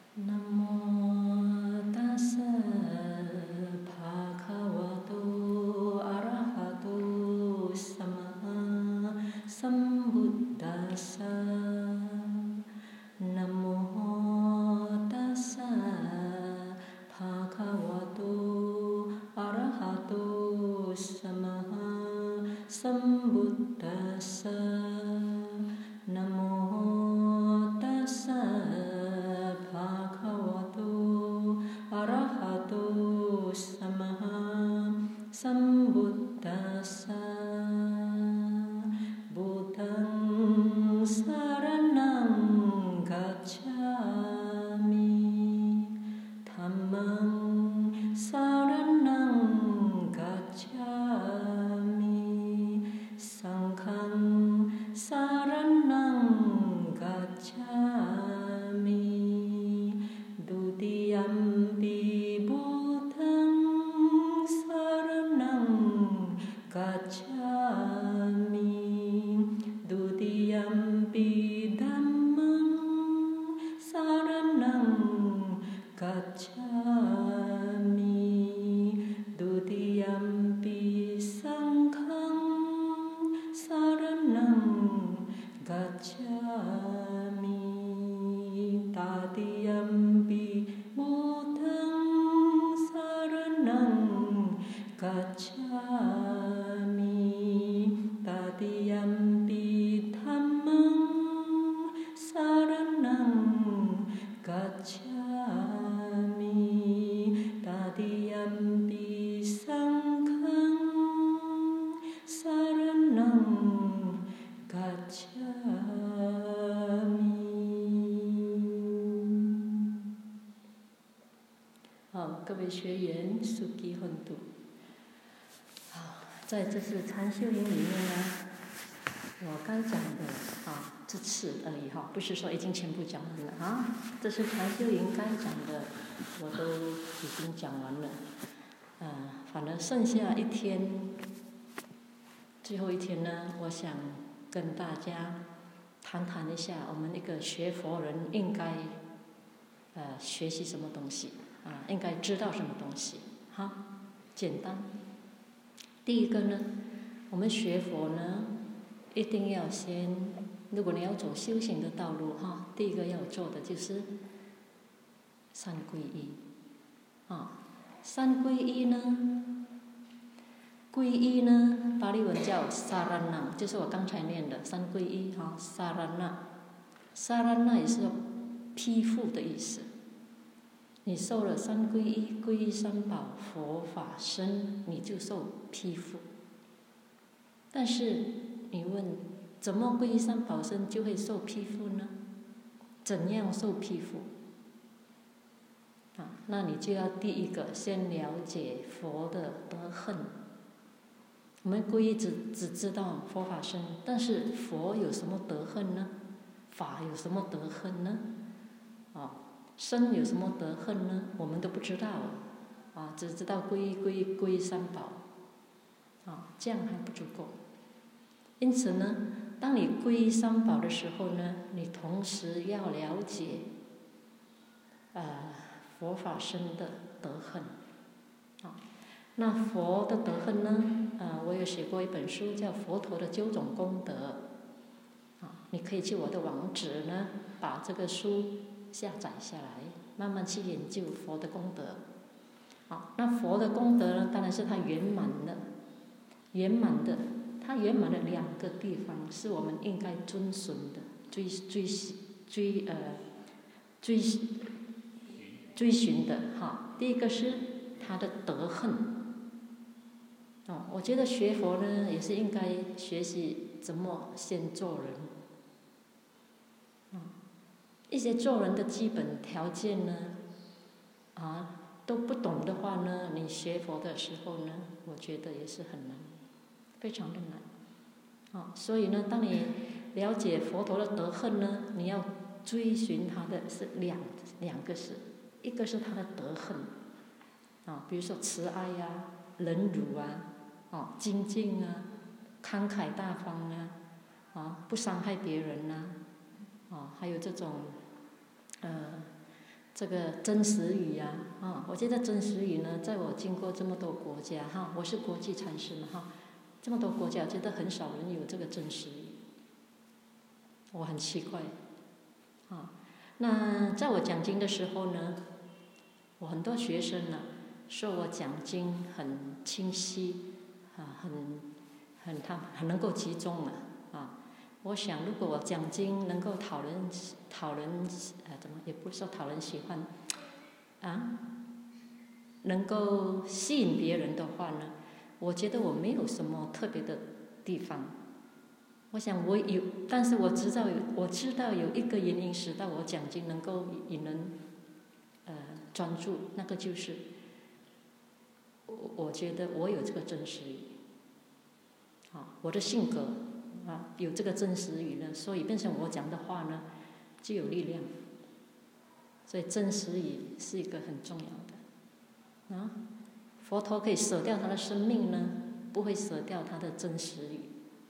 Namo tassa bhagavato arahato sama sambuddhassa. Namo tassa bhagavato arahato sama sambuddhassa. Namo tassa bhagavato arahato sama sambuddhassa. Buddhang saranang gacchami, dhammang saranang gacchami, sanghang saranang gacchami, dutiyampi buddhang saranang gacchami, dutiyampi dhammang saranang gacchami, dutiyampi sanghang saranang gacchami, tatiyampi buddhang saranang gacchami, tatiyampi dhammang saranang gacchami, tatiyampi sanghang saranang gacchami。好，各位学员，速记混读。好，在这次禅修营里面呢，我该讲的这次而已哈，不是说已经全部讲完了啊。这次禅修营该讲的我都已经讲完了，反而剩下一天，最后一天呢，我想跟大家谈谈一下，我们一个学佛人应该学习什么东西应该知道什么东西哈。简单，第一个呢，我们学佛呢，一定要先，如果你要走修行的道路哈，第一个要做的就是三皈依三皈依呢，皈依呢，巴利文叫萨拉那，就是我刚才念的三皈依哈，萨拉那，萨拉那也是披覆的意思。你受了三皈依，皈依三宝，佛法僧，你就受披覆。但是你问，怎么皈依三宝僧就会受披覆呢？怎样受披覆？那你就要第一个先了解佛的德行。我们皈依只知道佛法僧，但是佛有什么德行呢？法有什么德行呢？僧有什么德行呢？我们都不知道只知道皈依三宝这样还不足够。因此呢，当你皈依三宝的时候呢，你同时要了解佛法僧的德行那佛的德行呢我有写过一本书叫《佛陀的9种功德》你可以去我的网址呢，把这个书下载下来，慢慢去研究佛的功德。那佛的功德呢，当然是它圆满的，它圆满的2个地方是我们应该遵循的，追寻的第一个是它的德行我觉得学佛呢，也是应该学习怎么先做人一些做人的基本条件呢都不懂的话呢，你学佛的时候呢，我觉得也是很难，非常的难所以呢，当你了解佛陀的德行呢，你要追寻他的是两个事，一个是他的德行比如说慈爱忍辱精进慷慨大方不伤害别人还有这种这个真实语呀，我觉得真实语呢，在我经过这么多国家我是国际禅师嘛这么多国家，觉得很少人有这个真实语，我很奇怪那在我讲经的时候呢，我很多学生呢说我讲经很清晰很能够集中我想如果我讲经能够讨人怎么也不是说讨人喜欢能够吸引别人的话呢，我觉得我没有什么特别的地方。我想我有，但是我知道有一个原因使到我讲经能够引人专注，那个就是我觉得我有这个真实语我的性格有这个真实语呢，所以变成我讲的话呢就有力量。所以真实语是一个很重要的佛陀可以舍掉他的生命呢，不会舍掉他的真实语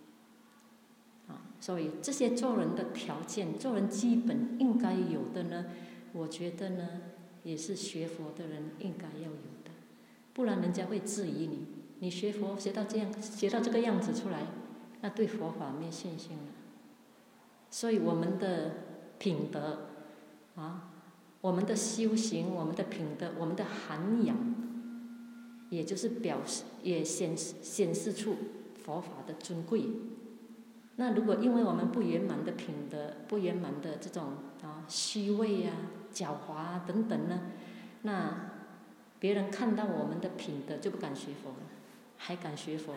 所以这些做人的条件，做人基本应该有的呢，我觉得呢也是学佛的人应该要有的，不然人家会质疑你，你学佛学到这个样子出来，那对佛法没信心了。所以我们的品德我们的修行，我们的品德，我们的涵养，也就是表示也显示出佛法的尊贵。那如果因为我们不圆满的品德，不圆满的这种虚伪狡猾等等呢，那别人看到我们的品德就不敢学佛了，还敢学佛？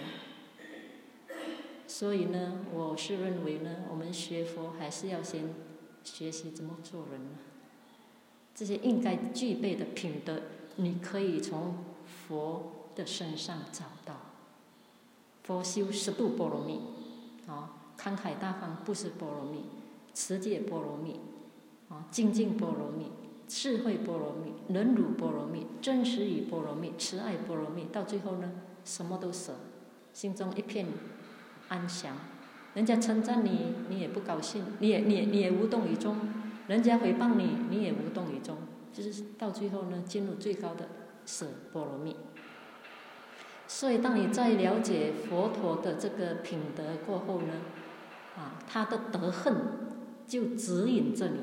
所以呢，我是认为呢，我们学佛还是要先学习怎么做人这些应该具备的品德，你可以从佛的身上找到。佛修十度波罗蜜慷慨大方布施波罗蜜，持戒波罗蜜精进波罗蜜，智慧波罗蜜，忍辱波罗蜜，真实语波罗蜜，慈爱波罗蜜，到最后呢，什么都舍，心中一片安详。人家称赞你，你也不高兴，你也无动于衷；人家诽谤你，你也无动于衷。就是到最后呢，进入最高的舍波罗蜜。所以，当你在了解佛陀的这个品德过后呢，他的德恨就指引着你。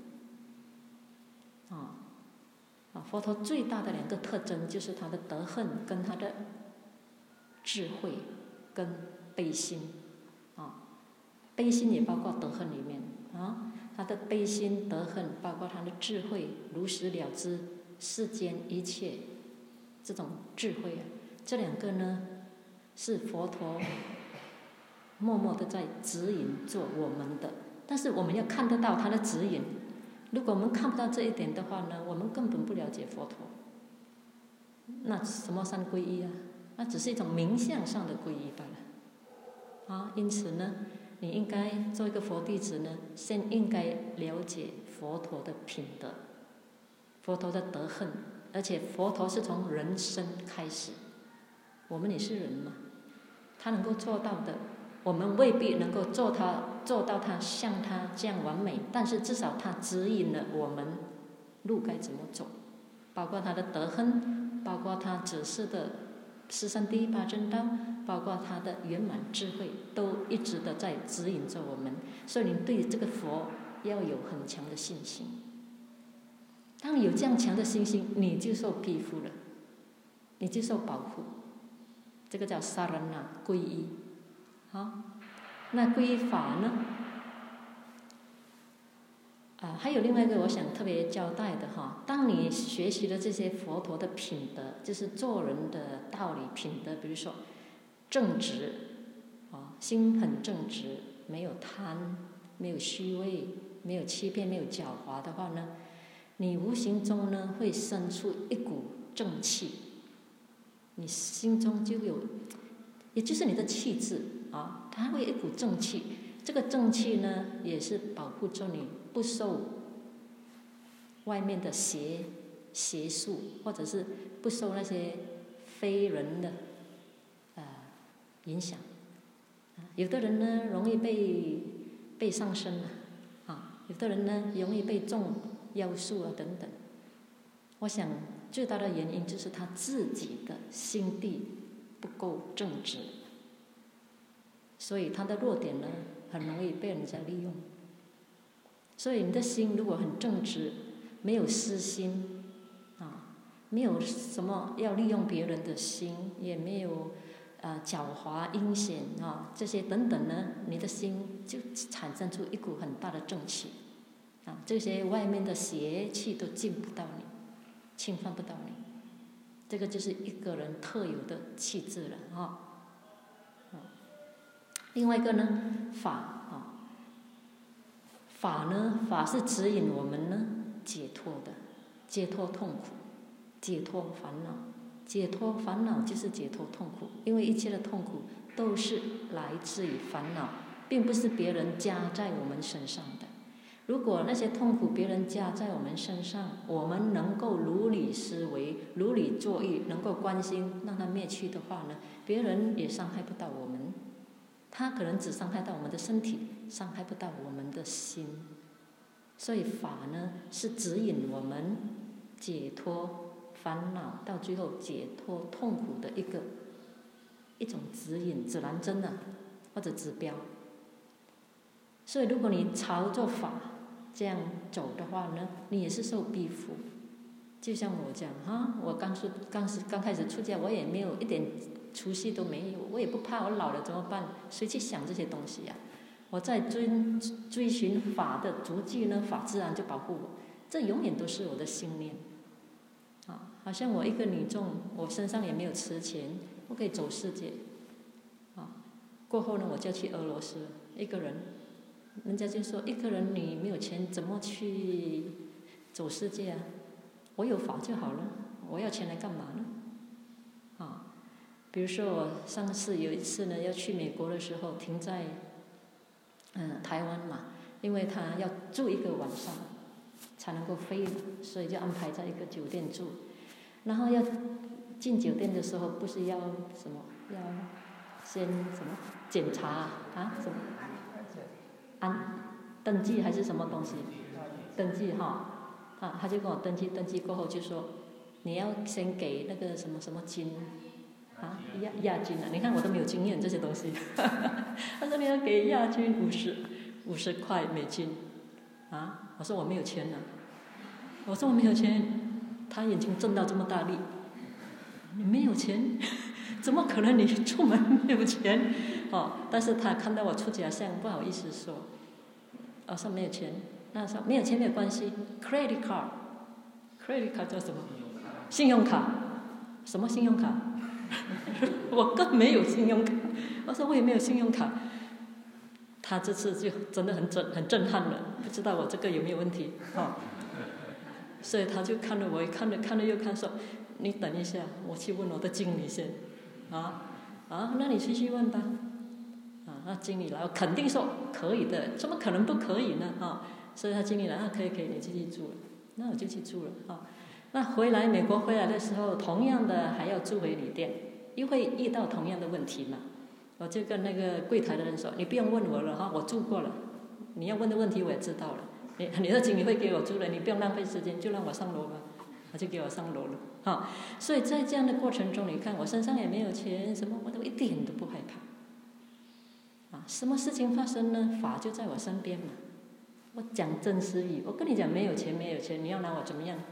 佛陀最大的两个特征就是他的德恨跟他的智慧跟悲心悲心也包括德恨里面他的悲心德恨包括他的智慧，如实了知世间一切这种智慧这两个呢是佛陀默默的在指引做我们的，但是我们要看得到他的指引。如果我们看不到这一点的话呢，我们根本不了解佛陀。那什么三皈依那只是一种名相上的皈依罢了因此呢，你应该做一个佛弟子呢，先应该了解佛陀的品德，佛陀的德恨，而且佛陀是从人生开始，我们也是人嘛，他能够做到的，我们未必能够做到他像他这样完美，但是至少他指引了我们路该怎么走，包括他的德恨，包括他指示的13第8真道，包括他的圆满智慧，都一直的在指引着我们。所以你对这个佛要有很强的信心。当你有这样强的信心，你就受庇护了，你就受保护。这个叫萨然那皈依那皈依法呢还有另外一个我想特别交代的当你学习了这些佛陀的品德，就是做人的道理品德，比如说正直心很正直，没有贪，没有虚伪，没有欺骗，没有狡猾的话呢，你无形中呢会生出一股正气，你心中就有，也就是你的气质它会有一股正气。这个正气呢也是保护着你不受外面的邪术，或者是不受那些非人的影响。有的人呢容易被上身有的人呢容易被中妖术等等。 我想最大的原因就是他自己的心地不够正直，所以他的弱点呢，很容易被人家利用。所以你的心如果很正直，没有私心啊，没有什么要利用别人的心，也没有狡猾阴险啊这些等等呢，你的心就产生出一股很大的正气啊，这些外面的邪气都进不到你，侵犯不到你，这个就是一个人特有的气质了啊。另外一个呢，法啊，法呢，法是指引我们呢解脱的，解脱痛苦，解脱烦恼，解脱烦恼就是解脱痛苦，因为一切的痛苦都是来自于烦恼，并不是别人加在我们身上的。如果那些痛苦别人加在我们身上，我们能够如理思维，如理作意，能够关心让它灭去的话呢，别人也伤害不到我们，他可能只伤害到我们的身体，伤害不到我们的心。所以法呢，是指引我们解脱烦恼，到最后解脱痛苦的一种指引、指南针啊，或者指标。所以如果你朝着法这样走的话呢，你也是受逼迫。就像我讲哈，我刚开始出家，我也没有一点出息都没有，我也不怕我老了怎么办？谁去想这些东西呀？我在追寻法的足迹呢，法自然就保护我。这永远都是我的信念啊！好像我一个女众，我身上也没有持钱，我可以走世界啊。过后呢，我就去俄罗斯，一个人，人家就说一个人你没有钱怎么去走世界啊？我有法就好了，我要钱来干嘛呢？啊，比如说我上次有一次呢，要去美国的时候，停在台湾嘛，因为他要住一个晚上才能够飞，所以就安排在一个酒店住。然后要进酒店的时候，不是要什么？要先什么检查啊？什么登记还是什么东西？登记哈。啊，他就跟我登记过后就说，你要先给那个什么什么金，啊，押金啊！你看我都没有经验这些东西，他说你要给押金50块美金，啊，我说我没有钱了，我说我没有钱，他眼睛睁到这么大力，你没有钱，怎么可能你出门没有钱？哦，但是他看到我出家相，不好意思说，我说没有钱。那时候没有钱没有关系 ，credit card 叫什么？信用卡？什么信用卡？我更没有信用卡。我说我也没有信用卡。他这次就真的很震撼了，不知道我这个有没有问题哦。所以他就看了我，看了又看，说你等一下，我去问我的经理先。那你去问吧。那经理来，我肯定说可以的，怎么可能不可以呢？所以他经理来，可以，你继续住了，那我就去住了啊。那美国回来的时候，同样的还要住回旅店，又会遇到同样的问题嘛。我就跟那个柜台的人说：“你不用问我了哈，我住过了。你要问的问题我也知道了。你的经理会给我住了，你不用浪费时间，就让我上楼吧。”他就给我上楼了所以在这样的过程中，你看我身上也没有钱，什么我都一点都不害怕什么事情发生呢？法就在我身边嘛。我讲真实语，我跟你讲没有钱，你要拿我怎么样？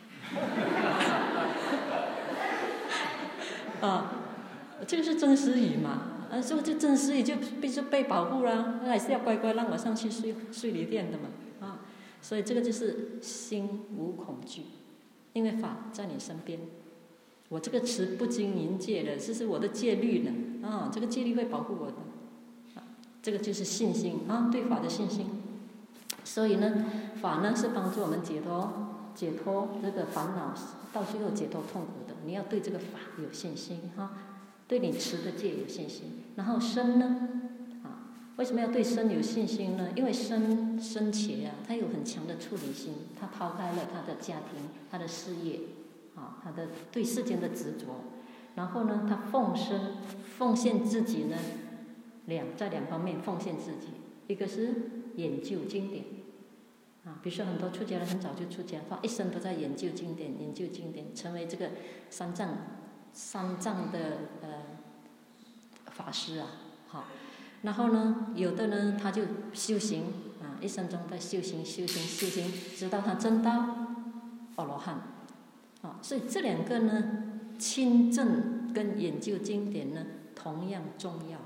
这个是真实语嘛？所以这真实语就必须被保护啦，还是要乖乖让我上去睡旅店的嘛所以这个就是心无恐惧，因为法在你身边。我这个持不经营戒的，这是我的戒律呢这个戒律会保护我的这个就是信心对法的信心。所以呢，法呢是帮助我们解脱这个烦恼，到最后解脱痛苦的。你要对这个法有信心对你持的戒有信心。然后身呢为什么要对身有信心呢？因为身且他有很强的处理心，他抛开了他的家庭、他的事业他的对世间的执着，然后呢，他奉献自己呢，在两方面奉献自己，一个是研究经典比如说很多出家人很早就出家，他一生都在研究经典，成为这个三藏的法师啊，好。然后呢，有的呢他就修行一生中在修行，直到他证到阿罗汉所以这两个呢，亲证跟研究经典呢同样重要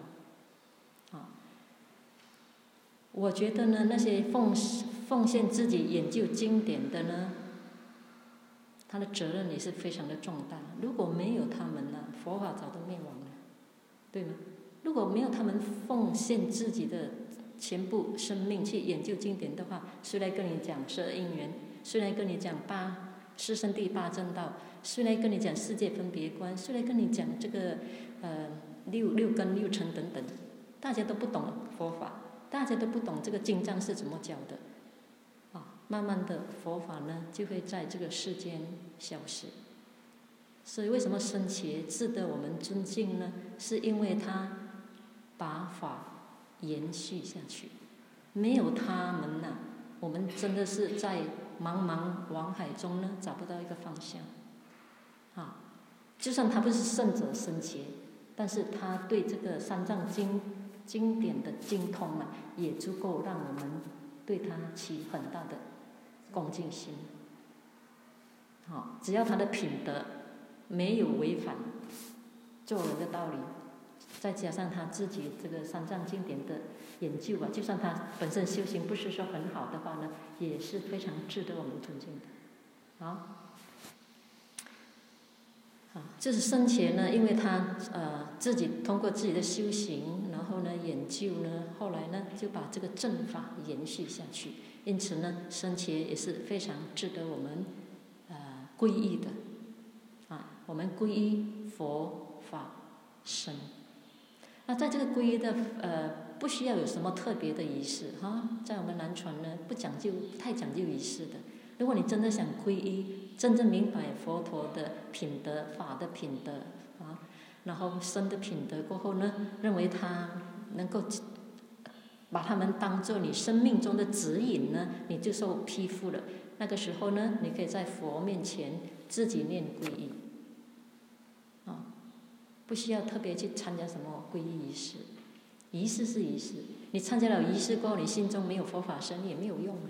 我觉得呢，那些奉献自己研究经典的呢，他的责任也是非常的重大。如果没有他们呢，佛法早都灭亡了，对吗？如果没有他们奉献自己的全部生命去研究经典的话，谁来跟你讲12因缘？谁来跟你讲四圣谛八正道？谁来跟你讲世界分别观？谁来跟你讲这个六根六尘等等？大家都不懂佛法，大家都不懂这个经章是怎么教的慢慢的佛法呢就会在这个世间消失。所以为什么僧伽值得我们尊敬呢？是因为他把法延续下去，没有他们我们真的是在茫茫网海中呢找不到一个方向就算他不是圣者僧伽，但是他对这个三藏经典的精通也足够让我们对他起很大的恭敬心只要他的品德没有违反做人的道理，再加上他自己这个三藏经典的研究就算他本身修行不是说很好的话呢，也是非常值得我们尊敬的这是僧伽呢，因为他自己通过自己的修行，然后呢研究呢，后来呢就把这个正法延续下去。因此呢，僧伽也是非常值得我们皈依的我们皈依佛法僧。那在这个皈依的不需要有什么特别的仪式在我们南传呢不太讲究仪式的。如果你真的想皈依，真正明白佛陀的品德、法的品德然后僧的品德过后呢，认为他能够把他们当作你生命中的指引呢，你就受披覆了。那个时候呢，你可以在佛面前自己念皈依不需要特别去参加什么皈依仪式。仪式是仪式，你参加了仪式过后，你心中没有佛法僧也没有用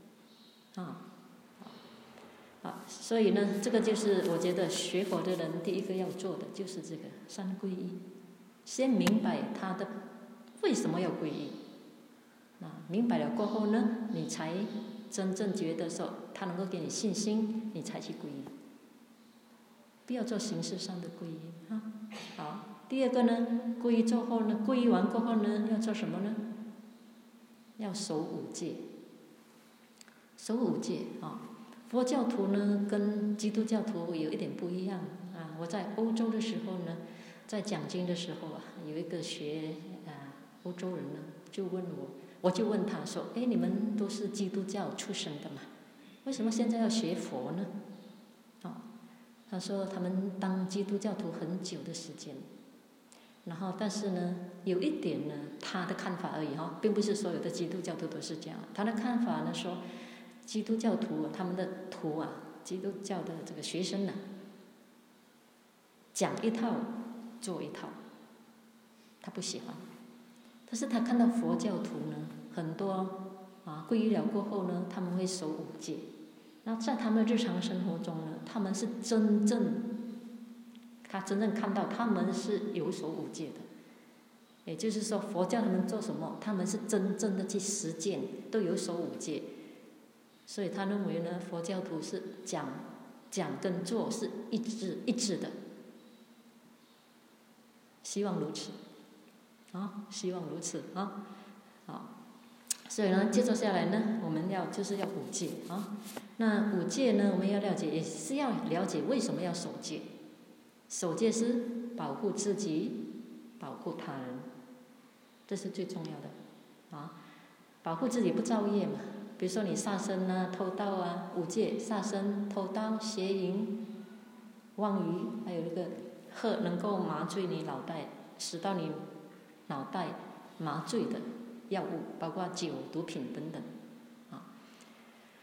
所以呢，这个就是我觉得学佛的人第一个要做的就是这个三皈依。先明白他的为什么要皈依明白了过后呢，你才真正觉得说他能够给你信心，你才去皈依，不要做形式上的皈依好，第二个呢，皈依之后呢，皈依完过后呢，要做什么呢？要守五戒。守五戒佛教徒呢跟基督教徒有一点不一样我在欧洲的时候呢，在讲经的时候有一个学欧洲人呢就问我就问他说你们都是基督教出身的嘛，为什么现在要学佛呢他说他们当基督教徒很久的时间，然后但是呢有一点呢，他的看法而已并不是所有的基督教徒都是这样。他的看法呢说，基督教徒他们的徒基督教的这个学生讲一套做一套，他不喜欢。但是他看到佛教徒呢，很多皈依了过后呢，他们会守五戒。那在他们日常生活中呢，他真正看到他们是有守五戒的。也就是说，佛教他们做什么，他们是真正的去实践，都有守五戒。所以他认为呢，佛教徒是讲跟做是一致的。希望如此希望如此好，所以呢，接着下来呢，我们就是要五戒那五戒呢，我们要了解，也是要了解为什么要守戒。守戒是保护自己，保护他人，这是最重要的保护自己不造业嘛。比如说你杀生偷盗五戒：杀生、偷盗、邪淫、妄语，还有一个喝能够麻醉你脑袋，使到你脑袋麻醉的药物，包括酒、毒品等等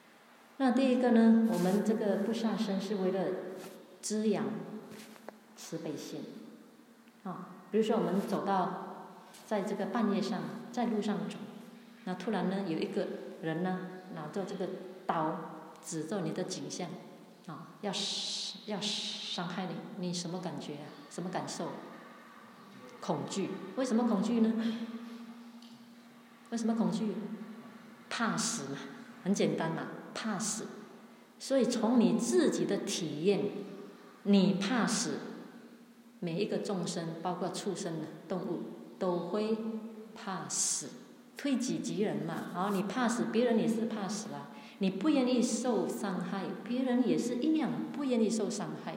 那第一个呢，我们这个不杀生是为了滋养慈悲心啊。比如说我们走到在这个半夜上，在路上走，那突然呢有一个人呢拿着这个刀指着你的颈项啊，要伤害你，你什么感觉啊？什么感受？恐惧。为什么恐惧呢？为什么恐惧？怕死嘛，很简单嘛，怕死。所以从你自己的体验，你怕死，每一个众生，包括畜生的动物，都会怕死。推己及人嘛，你怕死，别人也是怕死啊。你不愿意受伤害，别人也是一样不愿意受伤害。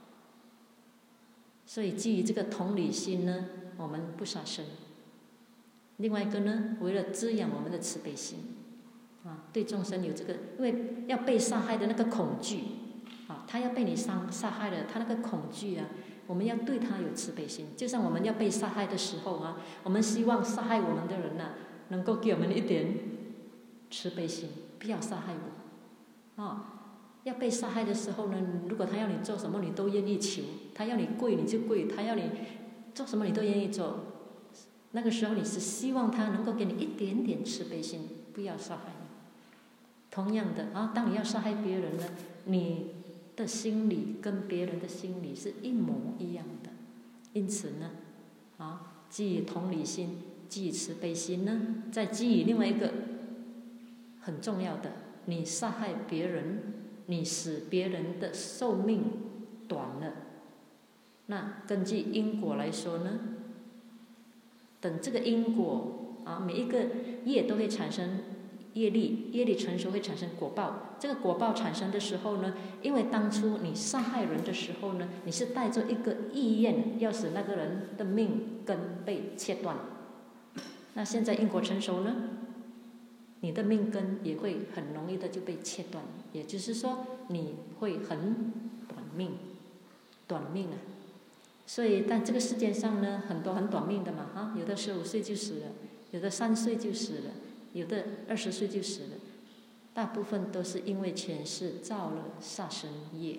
所以基于这个同理心呢，我们不杀生。另外一个呢，为了滋养我们的慈悲心啊，对众生有这个，因为要被杀害的那个恐惧啊，他要被你杀害了，他那个恐惧啊，我们要对他有慈悲心。就像我们要被杀害的时候啊，我们希望杀害我们的人能够给我们一点慈悲心，不要杀害我啊。要被杀害的时候呢，如果他要你做什么，你都愿意求；他要你跪，你就跪；他要你做什么，你都愿意做。那个时候，你是希望他能够给你一点点慈悲心，不要杀害你。同样的啊，当你要杀害别人呢，你的心理跟别人的心理是一模一样的。因此呢，基于同理心，基于慈悲心呢，再基于另外一个很重要的，你杀害别人，你使别人的寿命短了，那根据因果来说呢，等这个因果每一个业都会产生业力，业力成熟会产生果报。这个果报产生的时候呢，因为当初你杀害人的时候呢，你是带着一个意愿，要使那个人的命根被切断。那现在因果成熟呢，你的命根也会很容易的就被切断，也就是说你会很短命啊。所以但这个世界上呢，很多很短命的嘛，有的15岁就死了，有的3岁就死了，有的20岁就死了，大部分都是因为前世造了杀生业。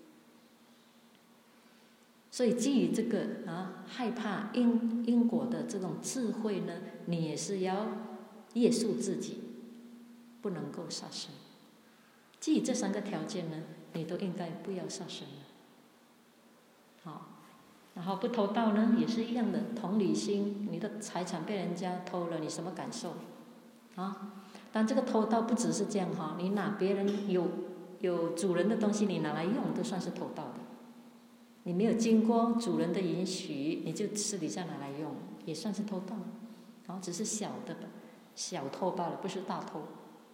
所以基于这个害怕因果的这种智慧呢，你也是要约束自己，不能够杀生。基于这3个条件呢，你都应该不要杀生了。好，然后不偷盗呢，也是一样的，同理心，你的财产被人家偷了，你什么感受？但这个偷盗不只是这样你拿别人有主人的东西，你拿来用，都算是偷盗的。你没有经过主人的允许，你就私底下拿来用，也算是偷盗，只是小偷罢了，不是大偷。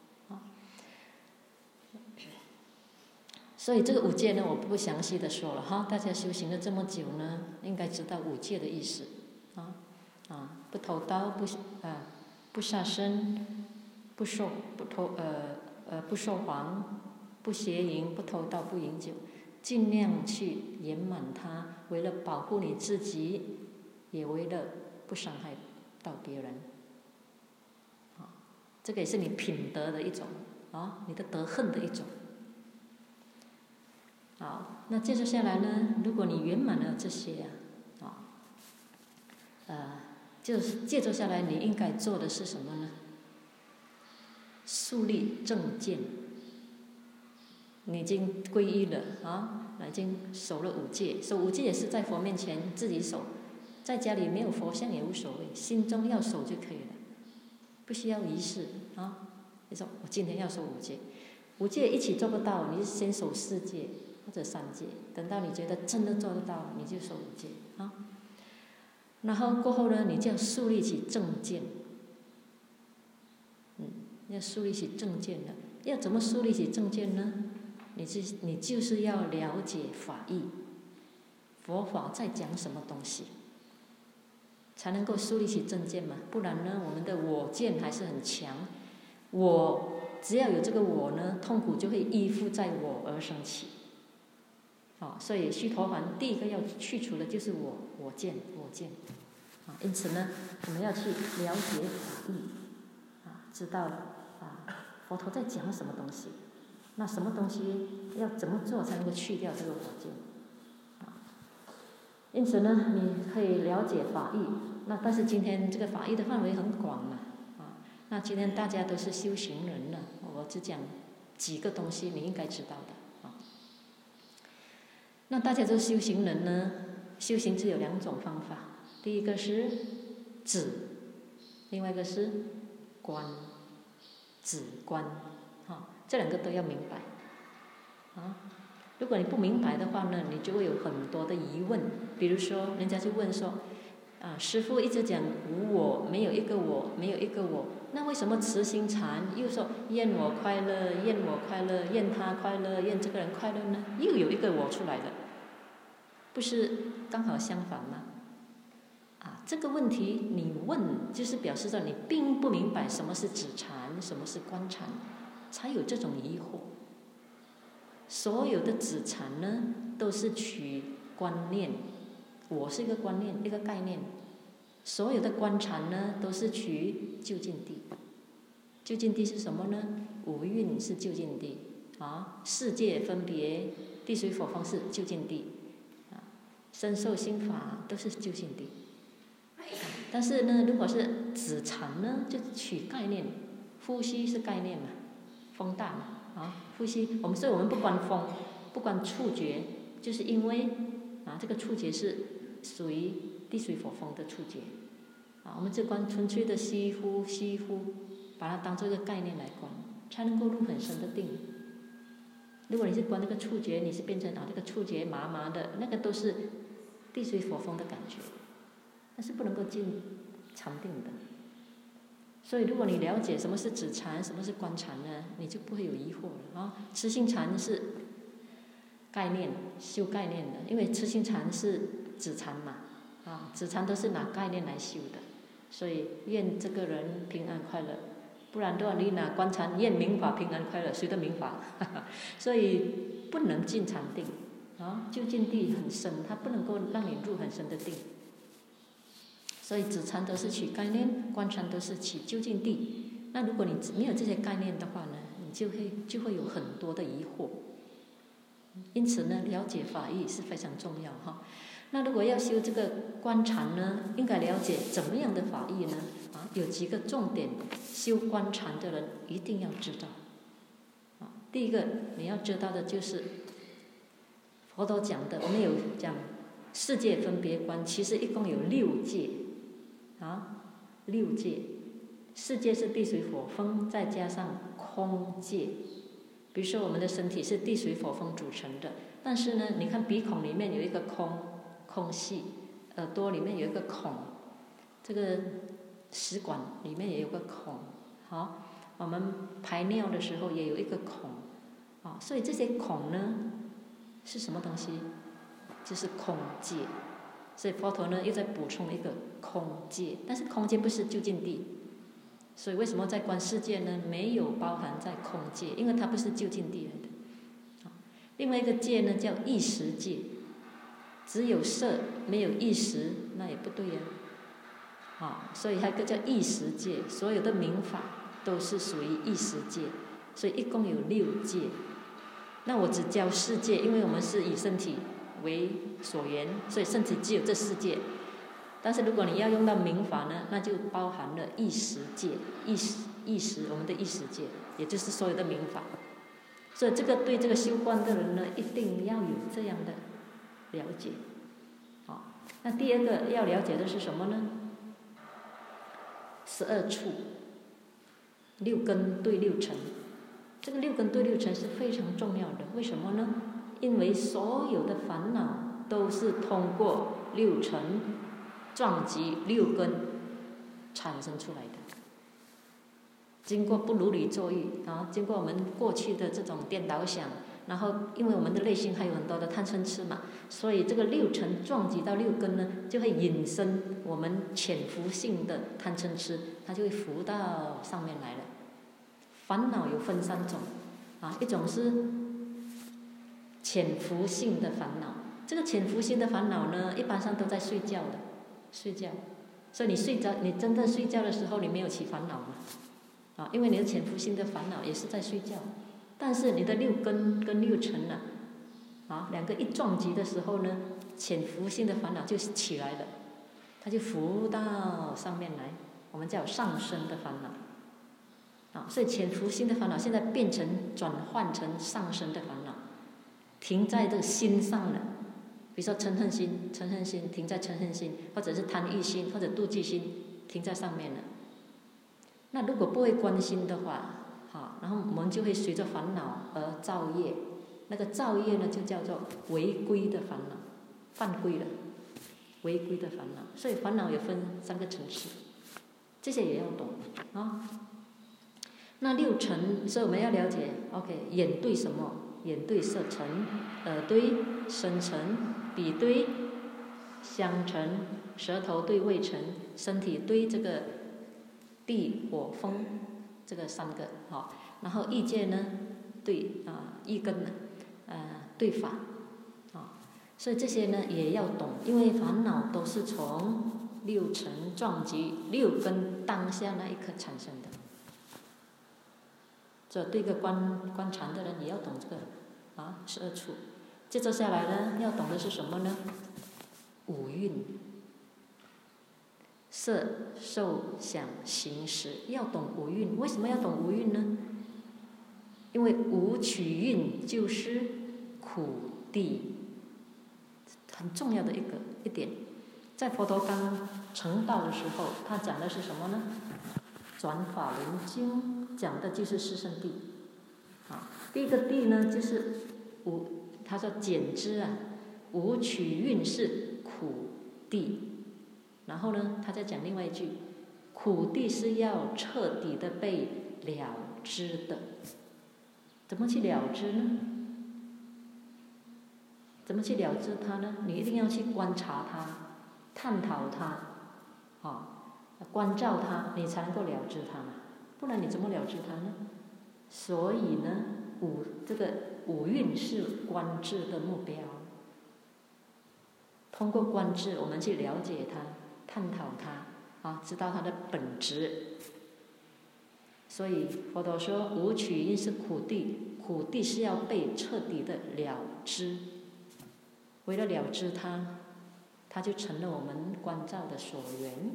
所以这个5戒呢，我不详细的说了大家修行了这么久呢，应该知道5戒的意思不偷盗，不杀生，不说谎，不邪淫，不偷盗，不饮酒，尽量去圆满它，为了保护你自己，也为了不伤害到别人。这个也是你品德的一种你的德行的一种。好，那接着下来呢，如果你圆满了这些就是接着下来你应该做的是什么呢？树立正见。你已经皈依了已经守了5戒，守5戒也是在佛面前自己守，在家里没有佛像也无所谓，心中要守就可以了，不需要仪式你说我今天要守5戒，5戒一起做不到，你就先守4戒或者3戒，等到你觉得真的做得到，你就守5戒然后过后呢，你就要树立起正见。要树立起正见了。要怎么树立起正见呢？你就是要了解法义，佛法在讲什么东西，才能够树立起正见嘛。不然呢，我们的我见还是很强。只要有这个我呢，痛苦就会依附在我而生起。所以须陀洹第一个要去除的就是我见。因此呢，我们要去了解法义，知道佛陀在讲什么东西。 那什么东西要怎么做才能够去掉这个火境？因此呢，你可以了解法义。那但是今天这个法义的范围很广嘛，那今天大家都是修行人了，我只讲几个东西你应该知道的。那大家都修行人呢，修行只有2种方法，第一个是止，另外一个是观，止观，这2个都要明白。如果你不明白的话呢，你就会有很多的疑问。比如说，人家就问说，师父一直讲无我，没有一个我，没有一个我，那为什么慈心禅又说愿我快乐，愿我快乐，愿他快乐，愿这个人快乐呢？又有一个我出来了，不是刚好相反吗？这个问题你问，就是表示着你并不明白什么是止禅，什么是观禅，才有这种疑惑。所有的止禅呢，都是取观念，我是一个观念，一个概念。所有的观禅呢，都是取究竟谛。究竟谛是什么呢？五蕴是究竟谛，世界分别地水火风是究竟谛，身受心法都是究竟谛。但是呢，如果是止禅呢，就取概念，呼吸是概念嘛，风大嘛，呼吸，所以我们不观风，不观触觉，就是因为这个触觉是属于地水火风的触觉，我们只观纯粹的吸呼，把它当做一个概念来观，才能够入很深的定。如果你是观那个触觉，你是变成这个触觉麻麻的，那个都是地水火风的感觉，那是不能够进禅定的。所以如果你了解什么是止禅，什么是观禅呢，你就不会有疑惑了。慈心禅是概念，修概念的，因为慈心禅是止禅嘛，止禅都是拿概念来修的。所以愿这个人平安快乐，不然的话你拿观禅愿明法平安快乐，谁的明法？所以不能进禅定，究竟谛很深，它不能够让你入很深的定。所以止禅都是取概念，观禅都是取究竟谛。那如果你没有这些概念的话呢，你就会有很多的疑惑。因此呢，了解法义是非常重要哈。那如果要修这个观禅呢，应该了解怎么样的法义呢？有几个重点，修观禅的人一定要知道。第一个你要知道的就是佛陀讲的，我们有讲世界分别观，其实一共有6界。6界，世界是地水火风，再加上空界。比如说我们的身体是地水火风组成的，但是呢，你看鼻孔里面有一个空隙，耳朵里面有一个孔，这个食管里面也有个孔，我们排尿的时候也有一个孔，所以这些孔呢是什么东西？就是空界。所以佛陀呢又在补充一个空界，但是空界不是究竟谛，所以为什么在观世界呢？没有包含在空界，因为它不是究竟谛来的。另外一个界呢叫意识界，只有色没有意识，那也不对呀。所以还有一个叫意识界，所有的名法都是属于意识界，所以一共有6界。那我只教世界，因为我们是以身体为所缘，所以身体只有这4界。但是如果你要用到名法呢，那就包含了意识界，意识我们的意识界，也就是所有的名法。所以这个对这个修观的人呢，一定要有这样的了解。那第二个要了解的是什么呢？12处，6根对6尘。这个6根对6尘是非常重要的，为什么呢？因为所有的烦恼都是通过6尘撞击6根产生出来的，经过不如理作意，经过我们过去的这种颠倒想，然后因为我们的内心还有很多的贪嗔痴嘛，所以这个6尘撞击到6根呢，就会引生我们潜伏性的贪嗔痴，它就会浮到上面来了。烦恼有分3种，一种是潜伏性的烦恼，这个潜伏性的烦恼呢，一般上都在睡觉，所以你真正睡觉的时候，你没有起烦恼嘛，因为你的潜伏性的烦恼也是在睡觉， 但是你的六根跟六尘呢，两个一撞击的时候呢，潜伏性的烦恼就起来了，它就浮到上面来，我们叫上升的烦恼。所以潜伏性的烦恼现在转换成上升的烦恼，停在这个心上了。比如说嗔恨心停在嗔恨心，或者是贪欲心或者妒忌心停在上面了。那如果不会关心的话，然后我们就会随着烦恼而造业，那个造业呢就叫做违规的烦恼，犯规了，违规的烦恼。所以烦恼也分3个层次，这些也要懂啊。那六尘，所以我们要了解 ，OK， 眼对什么？眼对色尘，耳对声尘，鼻对香尘，舌头对味尘，身体对这个地火风这个3个，然后意界呢对意根呢对法，所以这些呢也要懂，因为烦恼都是从六尘撞击六根当下那一刻产生的。所以对一个观禅的人也要懂这个12处。接着下来呢，要懂的是什么呢？五蕴，色、受、想、行、识，要懂五蕴。为什么要懂五蕴呢？因为五取蕴就是苦地，很重要的一点。在佛陀刚成道的时候，他讲的是什么呢？转法轮经讲的就是四圣谛。第一个谛呢，就是他说简之五取蕴是苦地。然后呢，他再讲另外一句，苦地是要彻底的被了知的。怎么去了知呢？怎么去了知它呢？你一定要去观察它，探讨它，关照它，你才能够了知它嘛。不然你怎么了知它呢？所以呢，这个五蕴是观智的目标。通过观智，我们去了解它，探讨它，知道它的本质。所以佛陀说，五取蕴是苦地，苦地是要被彻底的了知。为了了知它，它就成了我们观照的所缘。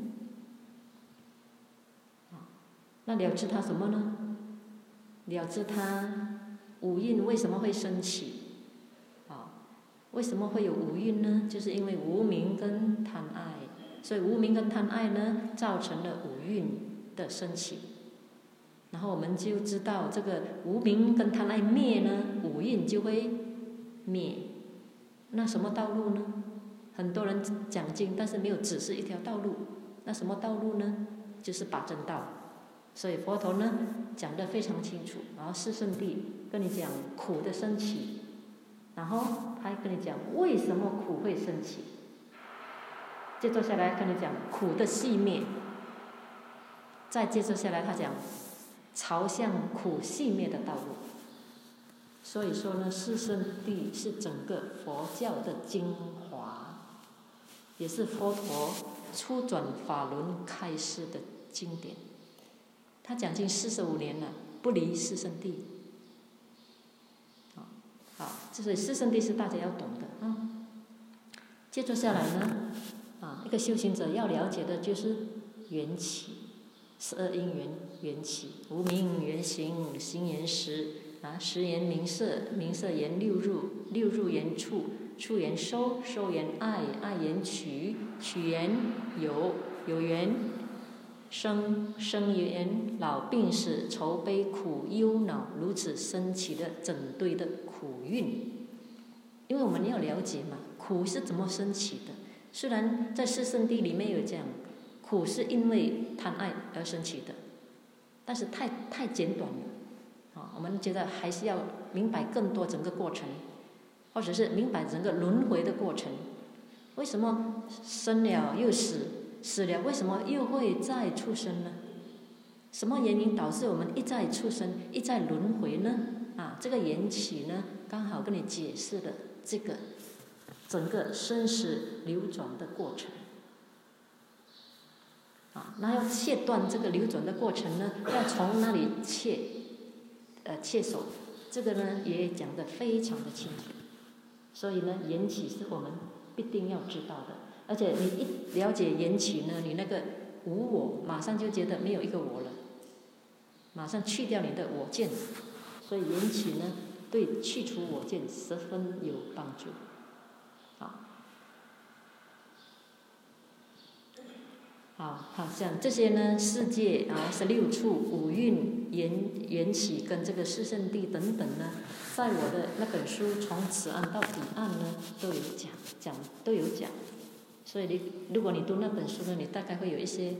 那了知它什么呢？了知它五蕴为什么会升起？为什么会有五蕴呢？就是因为无明跟贪爱，所以无明跟贪爱呢，造成了五蕴的升起。然后我们就知道，这个无明跟贪爱灭呢，五蕴就会灭。那什么道路呢？很多人讲经，但是没有指示一条道路。那什么道路呢？就是八正道。所以佛陀呢讲得非常清楚。然后四圣谛跟你讲苦的升起，然后他还跟你讲为什么苦会升起。接着下来跟你讲苦的熄灭。再接着下来他讲朝向苦熄灭的道路。所以说呢，四圣谛是整个佛教的精华，也是佛陀初转法轮开示的经典。他讲经45年了，不离四圣谛。所以四圣谛是大家要懂的。接着下来呢，一个修行者要了解的就是缘起，12因缘缘起，无明缘行，行缘识，识缘名色，名色缘六入，六入缘处，处缘收，收缘爱，爱缘取，取缘有，有缘生，生缘老病死愁悲苦忧恼，如此升起的整堆的苦蕴。因为我们要了解嘛，苦是怎么升起的。虽然在四圣谛里面有讲，苦是因为贪爱而升起的，但是太简短了。我们觉得还是要明白更多整个过程，或者是明白整个轮回的过程。为什么生了又死，死了为什么又会再出生呢？什么原因导致我们一再出生，一再轮回呢？这个缘起呢，刚好跟你解释了这个整个生死流转的过程。那要切断这个流转的过程呢，要从哪里切手？ 这个呢也讲得非常的清楚。所以呢，缘起是我们必定要知道的。而且你一了解缘起呢，你那个无我，马上就觉得没有一个我了，马上去掉你的我见。所以缘起呢，对去除我见十分有帮助。好像这些呢，世界16处、五蕴、缘起跟这个四圣谛等等呢，在我的那本书《从此岸到彼岸》呢，都有讲。所以如果你读那本书呢，你大概会有一些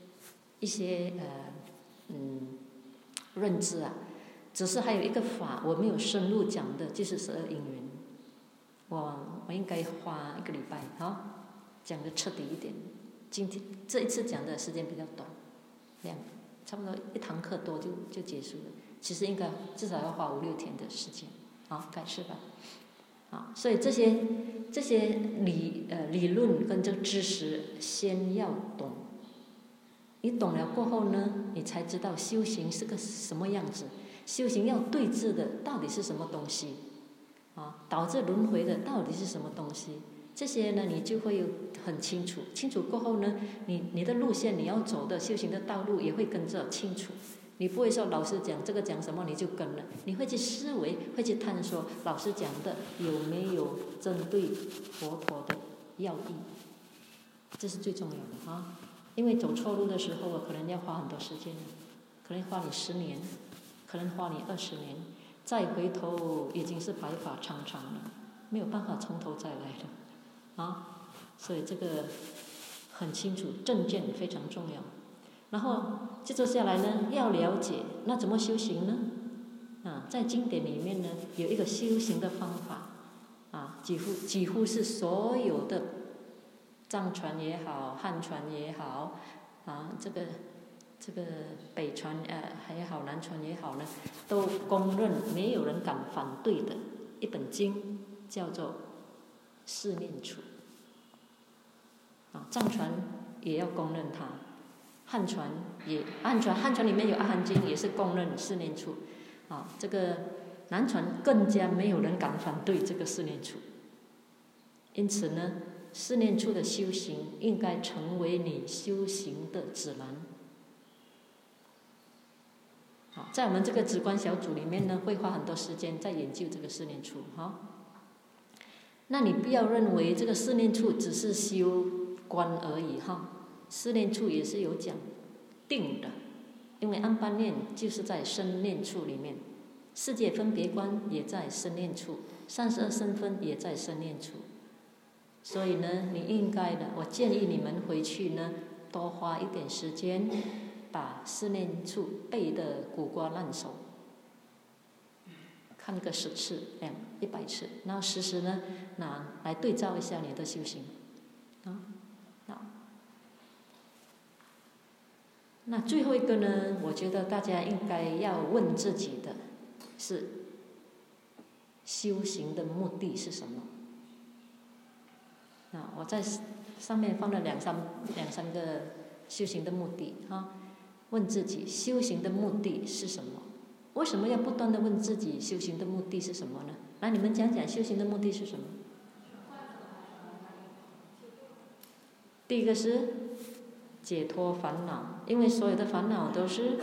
认知啊。只是还有一个法我没有深入讲的，就是12因缘。我应该花1个礼拜讲得彻底一点。今天这一次讲的时间比较短，差不多1堂课多就结束了。其实应该至少要花5、6天的时间，改是吧？所以这些理论跟这个知识先要懂，你懂了过后呢，你才知道修行是个什么样子，修行要对治的到底是什么东西，导致轮回的到底是什么东西。这些呢，你就会很清楚。清楚过后呢，你的路线，你要走的修行的道路也会跟着清楚。你不会说老师讲这个讲什么你就跟了，你会去思维，会去探索老师讲的有没有针对佛陀的要义，这是最重要的因为走错路的时候可能要花很多时间，可能花你10年，可能花你20年，再回头已经是白发苍苍了，没有办法从头再来了。所以这个很清楚，正见非常重要。然后接着下来呢，要了解那怎么修行呢？在经典里面呢，有一个修行的方法几乎是所有的藏传也好，汉传也好这个北传也好，南传也好呢，都公认没有人敢反对的一本经，叫做四念处。藏传也要公认它，汉传里面有阿含经，也是公认四念处。这个南传更加没有人敢反对这个四念处。因此呢，四念处的修行应该成为你修行的指南。在我们这个止观小组里面呢，会花很多时间在研究这个四念处。那你不要认为这个四念处只是修观而已四念处也是有讲定的，因为安般念就是在生念处里面，世界分别观也在生念处，32身分也在生念处。所以呢，你应该的，我建议你们回去呢，多花一点时间，把四念处背得滚瓜烂熟，看个10次、100次，然后时呢，拿来对照一下你的修行。那最后一个呢，我觉得大家应该要问自己的是，修行的目的是什么？我在上面放了两三个修行的目的问自己修行的目的是什么？为什么要不断的问自己修行的目的是什么呢？来，你们讲讲修行的目的是什么？第一个是解脱烦恼，因为所有的烦恼都是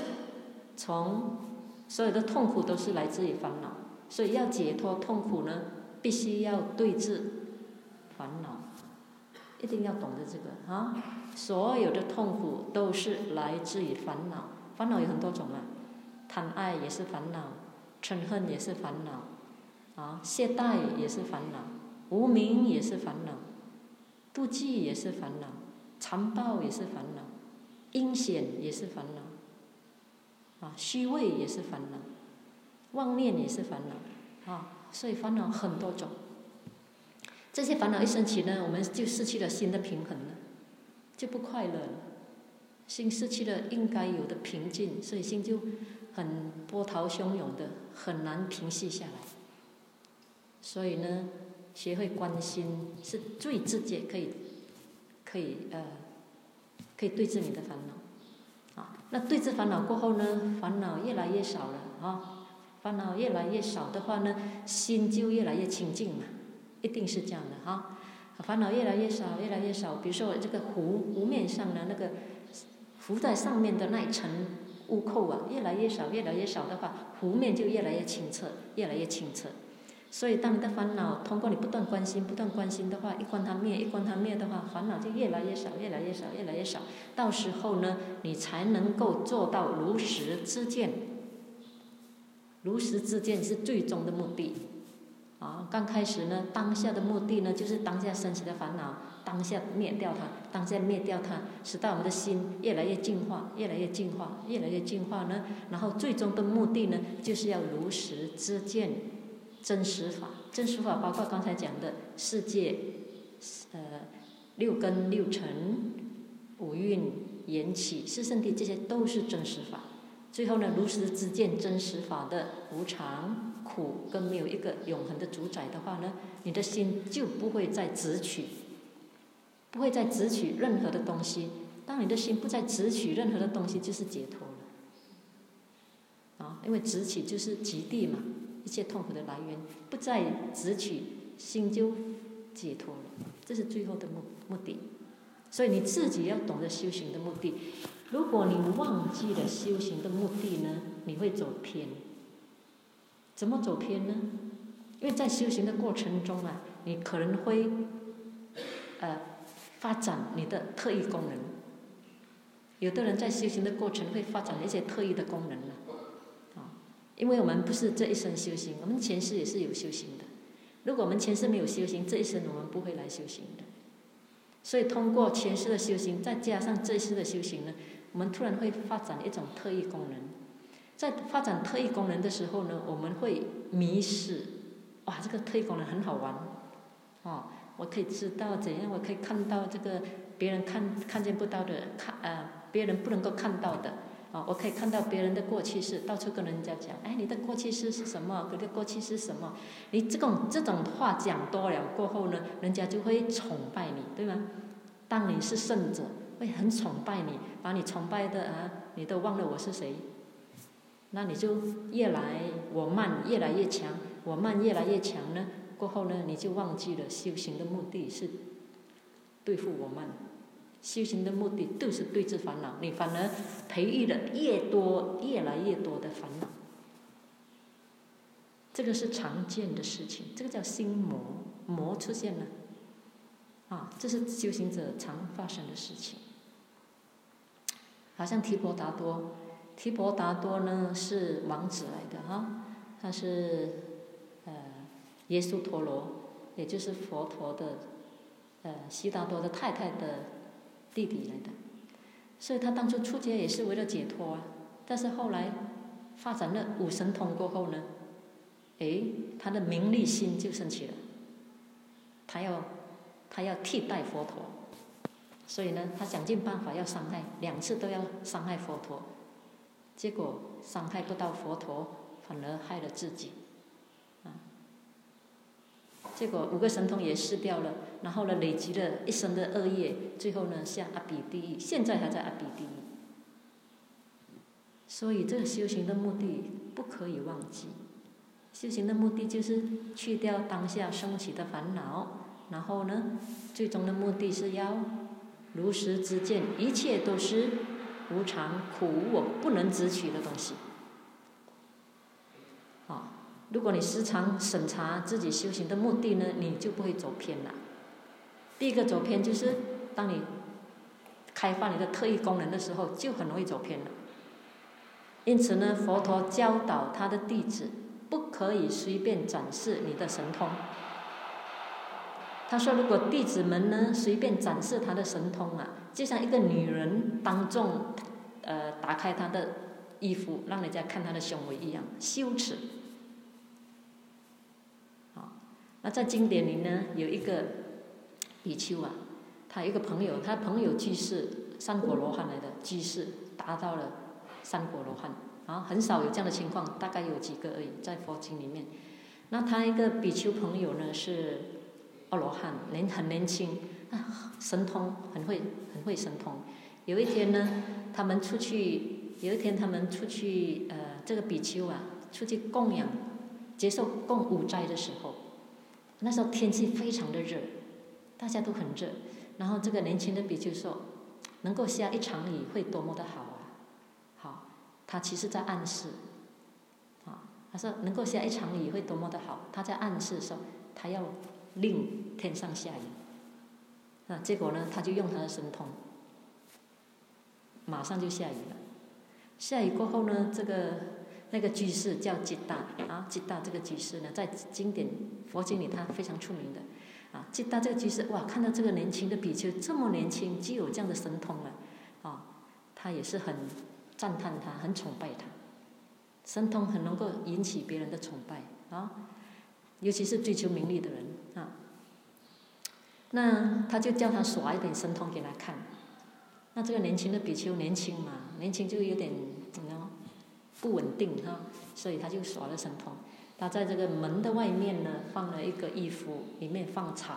所有的痛苦都是来自于烦恼，所以要解脱痛苦呢，必须要对治烦恼，一定要懂得这个所有的痛苦都是来自于烦恼，烦恼有很多种贪爱也是烦恼，嗔恨也是烦恼懈怠也是烦恼，无明也是烦恼，妒忌也是烦恼，残暴也是烦恼，阴险也是烦恼虚伪也是烦恼，妄念也是烦恼所以烦恼很多种。这些烦恼一升起呢，我们就失去了心的平衡了，就不快乐了，心失去了应该有的平静，所以心就很波涛汹涌的，很难平息下来。所以呢，学会观心是最直接可以对治你的烦恼那对治烦恼过后呢，烦恼越来越少了烦恼越来越少的话呢，心就越来越清净嘛，一定是这样的哈。烦恼越来越少，越来越少。比如说这个湖面上的那个浮在上面的那一层污垢啊，越来越少，越来越少的话，湖面就越来越清澈，越来越清澈。所以，当你的烦恼通过你不断关心的话，一观它灭的话，烦恼就越来越少，越来越少，越来越少。到时候呢，你才能够做到如实知见。如实知见是最终的目的。刚开始呢，当下的目的呢，就是当下升起的烦恼，当下灭掉它，使到我们的心越来越净化，越来越净化呢。然后最终的目的呢，就是要如实知见真实法。真实法包括刚才讲的世界，六根六尘、五蕴、缘起、四圣谛，这些都是真实法。最后呢，如实知见真实法的无常、苦，跟没有一个永恒的主宰的话呢，你的心就不会再执取任何的东西。当你的心不再执取任何的东西，就是解脱了。因为执取就是极地嘛，一切痛苦的来源，不再执取，心就解脱了，这是最后的目的。所以你自己要懂得修行的目的。如果你忘记了修行的目的呢，你会走偏。怎么走偏呢？因为在修行的过程中啊，你可能会发展你的特异功能。有的人在修行的过程会发展一些特异的功能因为我们不是这一生修行，我们前世也是有修行的。如果我们前世没有修行，这一生我们不会来修行的。所以通过前世的修行，再加上这一世的修行呢，我们突然会发展一种特异功能。在发展特异功能的时候呢，我们会迷失。这个特异功能很好玩我可以知道怎样，我可以看到这个别人看见不到的，别人不能够看到的我可以看到别人的过去式，到处跟人家讲，你的过去式是什么？你的过去是什么？你这种话讲多了过后呢，人家就会崇拜你，对吗？当你是圣者，会很崇拜你，把你崇拜的你都忘了我是谁。那你就越来我慢越来越强，我慢越来越强呢，过后呢，你就忘记了修行的目的是对付我慢。修行的目的就是对治烦恼，你反而培育了越来越多的烦恼。这个是常见的事情，这个叫心魔出现了这是修行者常发生的事情。好像提婆达多呢是王子来的他是耶稣陀罗，也就是佛陀的悉达多的太太的弟弟来的。所以他当初出家也是为了解脱但是后来发展了五神通过后呢，他的名利心就升起了，他要替代佛陀，所以呢，他想尽办法要伤害，2次都要伤害佛陀，结果伤害不到佛陀，反而害了自己结果5个神通也失掉了，然后呢，累积了一生的恶业，最后呢，下阿鼻地狱，现在还在阿鼻地狱。所以这个修行的目的不可以忘记，修行的目的就是去掉当下升起的烦恼，然后呢，最终的目的是要如实知见，一切都是无常苦无我，不能执取的东西。如果你时常审查自己修行的目的呢，你就不会走偏了。第一个走偏就是当你开发你的特异功能的时候，就很容易走偏了。因此呢，佛陀教导他的弟子不可以随便展示你的神通。他说，如果弟子们呢随便展示他的神通就像一个女人当众打开她的衣服，让人家看她的胸围一样，羞耻。那在经典里呢，有一个比丘他有一个朋友，他朋友居士三果罗汉来的，居士达到了三果罗汉很少有这样的情况，大概有几个而已，在佛经里面。那他一个比丘朋友呢是阿罗汉，很年轻神通很会神通。有一天他们出去，这个比丘出去供养、接受供五斋的时候，那时候天气非常的热，大家都很热。然后这个年轻的比丘说，能够下一场雨会多么的好啊！好，他其实在暗示，他说能够下一场雨会多么的好，他在暗示说他要令天上下雨。结果呢，他就用他的神通，马上就下雨了。下雨过后呢，那个居士叫吉大吉大这个居士呢，在经典佛经里他非常出名的吉大这个居士，哇，看到这个年轻的比丘这么年轻，就有这样的神通了他也是很赞叹他，很崇拜他。神通很能够引起别人的崇拜尤其是追求名利的人那他就叫他耍一点神通给他看。那这个年轻的比丘年轻嘛，年轻就有点不稳定所以他就耍了神通。他在这个门的外面呢，放了一个衣服，里面放草，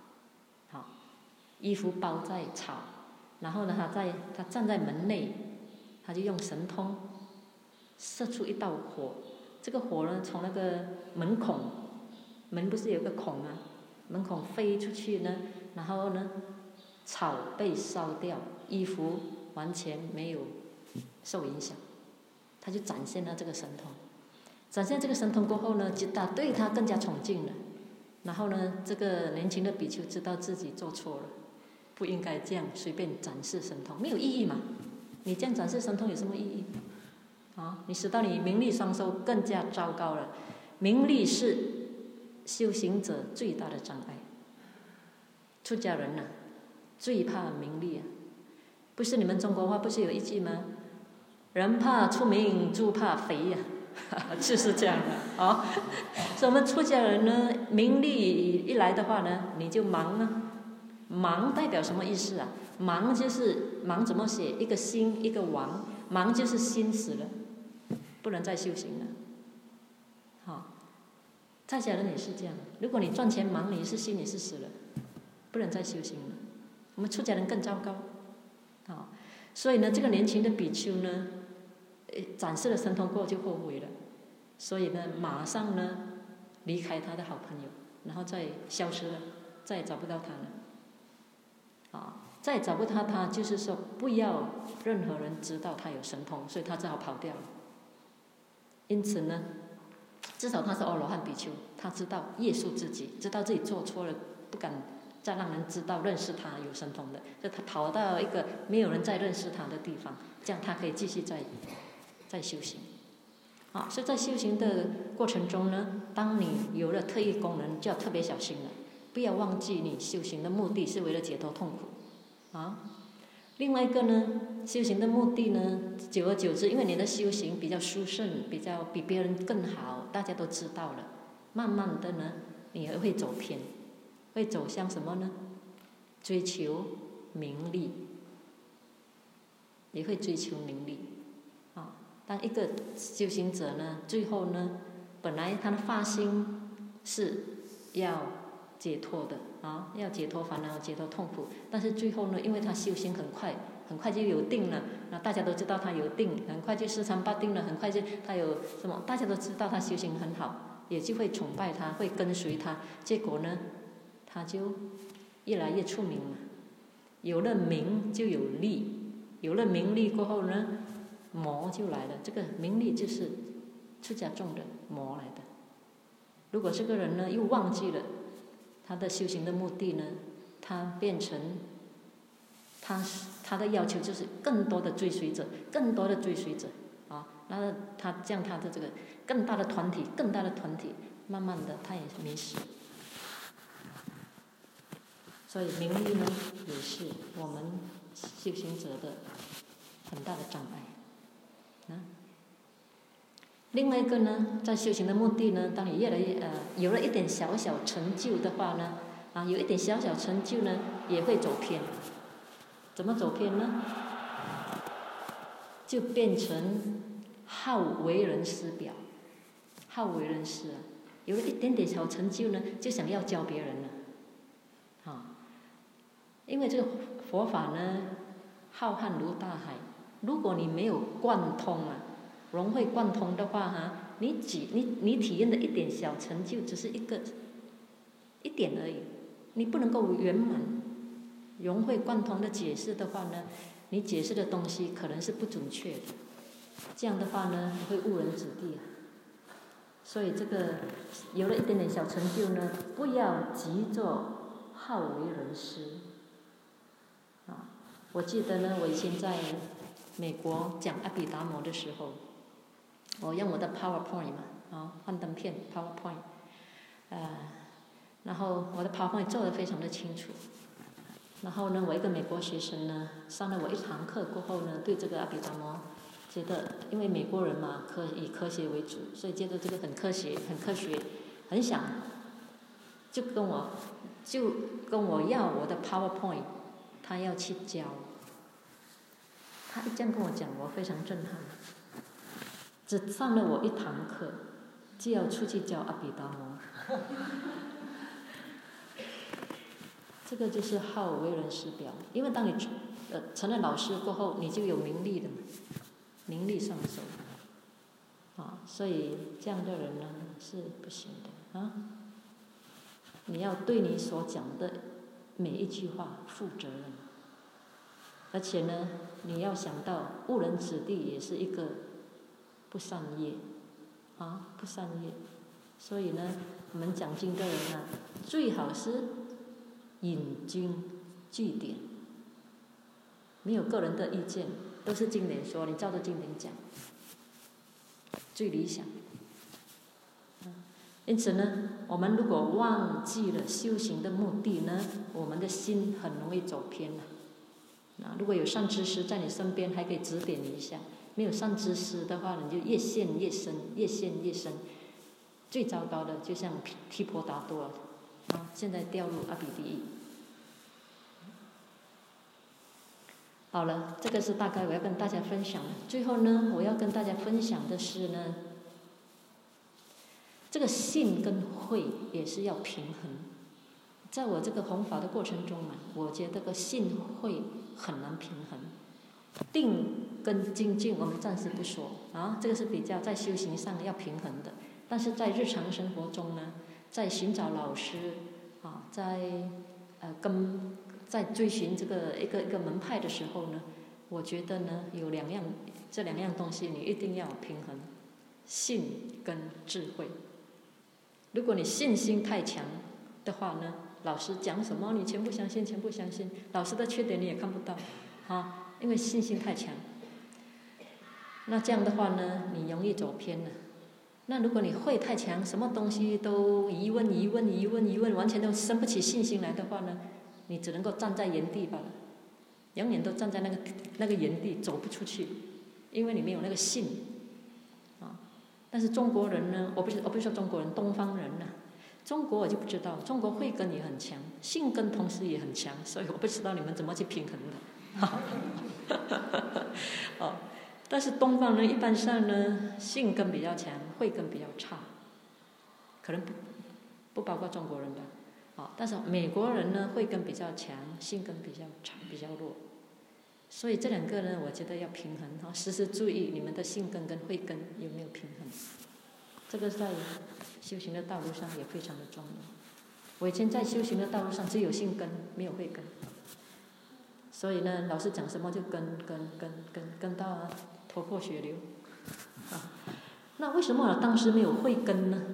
衣服包在草，然后呢，他站在门内，他就用神通射出一道火。这个火呢，从那个门孔，门不是有个孔吗？门孔飞出去呢，然后呢，草被烧掉，衣服完全没有受影响。他就展现了这个神通。展现这个神通过后呢，吉大对他更加崇敬了。然后呢，这个年轻的比丘知道自己做错了，不应该这样随便展示神通，没有意义嘛。你这样展示神通有什么意义你使到你名利双收，更加糟糕了。名利是修行者最大的障碍。出家人最怕名利不是你们中国话不是有一句吗？人怕出名，猪怕肥就是这样的所以我们出家人呢，名利一来的话呢，你就忙忙代表什么意思忙就是忙怎么写？一个心一个王，忙就是心死了，不能再修行了。在家人也是这样，如果你赚钱忙，你是心也是死了，不能再修行了。我们出家人更糟糕所以呢，这个年轻的比丘呢，展示了神通过后就后悔了，所以呢，马上呢离开他的好朋友，然后再消失了，再也找不到他了再也找不到他，就是说不要任何人知道他有神通，所以他只好跑掉了。因此呢，至少他是阿罗汉比丘，他知道约束自己，知道自己做错了，不敢再让人知道认识他有神通的，所以他跑到一个没有人再认识他的地方，这样他可以继续再修行所以在修行的过程中呢，当你有了特异功能，就要特别小心了，不要忘记你修行的目的是为了解脱痛苦另外一个呢，修行的目的呢，久而久之，因为你的修行比较殊胜，比别人更好，大家都知道了，慢慢的呢，你也会走偏，会走向什么呢？追求名利，也会追求名利当一个修行者呢，最后呢，本来他的发心是要解脱的要解脱烦恼，解脱痛苦，但是最后呢，因为他修行很快就有定了，那大家都知道他有定，很快就四禅八定了，很快就他有什么，大家都知道他修行很好，也就会崇拜他，会跟随他，结果呢，他就越来越出名了。有了名就有利，有了名利过后呢，魔就来了。这个名利就是出家众的魔来的。如果这个人呢又忘记了他的修行的目的呢，他变成他的要求就是更多的追随者，更多的追随者那他这样他的这个更大的团体，慢慢的他也迷失。所以名利呢，也是我们修行者的很大的障碍另外一个呢，在修行的目的呢，当你越来越有了一点小小成就的话呢有一点小小成就呢，也会走偏。怎么走偏呢？就变成好为人师表，好为人师有了一点点小成就呢，就想要教别人了因为这个佛法呢，浩瀚如大海，如果你没有贯通融会贯通的话你体验的一点小成就，只是一点而已，你不能够圆满、融会贯通的解释的话呢，你解释的东西可能是不准确的，这样的话呢，会误人子弟啊。所以这个有了一点点小成就呢，不要急着好为人师。啊，我记得呢，我以前在美国讲阿毗达摩的时候，我用我的 PowerPoint 嘛，幻灯片 PowerPoint，然后我的 PowerPoint 做得非常的清楚。然后呢，我一个美国学生呢，上了我一堂课过后呢，对这个阿毗达摩觉得，因为美国人嘛，以科学为主，所以觉得这个很科学，很想就跟我要我的 PowerPoint， 他要去教。他一这样跟我讲，我非常震撼。只上了我一堂课，就要出去教阿毗达摩。这个就是好为人师表，因为当你成了老师过后，你就有名利了嘛，名利上手，所以这样的人呢是不行的啊。你要对你所讲的每一句话负责任，而且呢，你要想到误人子弟也是一个不善业，不善业。所以呢，我们讲经的人呢，最好是引经据典，没有个人的意见，都是经典说，你照着经典讲，最理想。因此呢，我们如果忘记了修行的目的呢，我们的心很容易走偏了。如果有善知识在你身边，还可以指点你一下；没有善知识的话，你就越陷越深，越陷越深。最糟糕的，就像提婆达多现在掉入阿鼻地狱。好了，这个是大概我要跟大家分享的。最后呢，我要跟大家分享的是呢，这个信跟慧也是要平衡。在我这个弘法的过程中我觉得这个信慧很难平衡。定跟精进我们暂时不说这个是比较在修行上要平衡的。但是在日常生活中呢，在寻找老师在追寻这个一个门派的时候呢，我觉得呢有这两样东西你一定要平衡，信跟智慧。如果你信心太强的话呢，老师讲什么你全部相信，老师的缺点你也看不到因为信心太强。那这样的话呢，你容易走偏了。那如果你慧太强，什么东西都疑问，完全都生不起信心来的话呢，你只能够站在原地罢了，永远都站在那个原地走不出去，因为你没有那个信但是中国人呢，我不是说中国人，东方人中国我就不知道，中国慧根也很强，信根同时也很强，所以我不知道你们怎么去平衡的但是东方人一般上呢，信根比较强，慧根比较差，可能不包括中国人吧但是美国人呢，慧根比较强，信根比较差，比较弱。所以这两个呢，我觉得要平衡时时注意你们的信根跟慧根有没有平衡。这个在修行的道路上也非常的重要。我以前在修行的道路上只有信根，没有慧根，所以呢，老师讲什么就跟到头破血流那为什么我当时没有慧根呢？